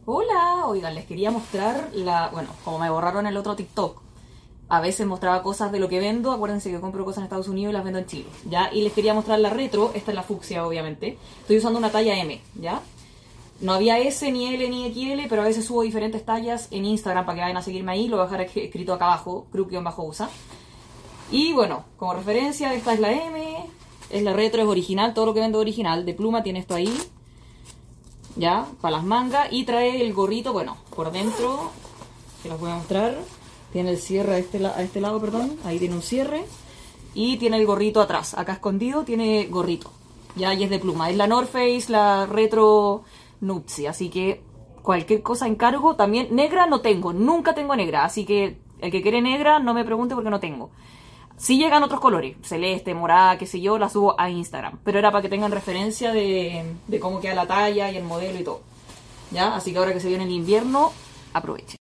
Hola, oigan, les quería mostrar bueno, como me borraron el otro TikTok, a veces mostraba cosas de lo que vendo, acuérdense que compro cosas en Estados Unidos y las vendo en Chile, ¿ya? Y les quería mostrar la retro, esta es la fucsia, obviamente. Estoy usando una talla M, ¿ya? No había S, ni L, ni XL, pero a veces subo diferentes tallas en Instagram para que vayan a seguirme ahí, lo voy a dejar escrito acá abajo, crew_usa. Y bueno, como referencia, esta es la M, es la retro, es original, todo lo que vendo es original, de pluma tiene esto ahí, ya, para las mangas, y trae el gorrito, bueno, por dentro, se los voy a mostrar, tiene el cierre a este lado, perdón, ahí tiene un cierre, y tiene el gorrito atrás, acá escondido tiene gorrito, ya, y es de pluma, es la North Face, la retro Nupsi, así que cualquier cosa encargo, también negra no tengo, nunca tengo negra, así que el que quiere negra no me pregunte porque no tengo. Sí llegan otros colores, celeste, morada, qué sé yo, la subo a Instagram. Pero era para que tengan referencia de cómo queda la talla y el modelo y todo. ¿Ya? Así que ahora que se viene el invierno, aprovechen.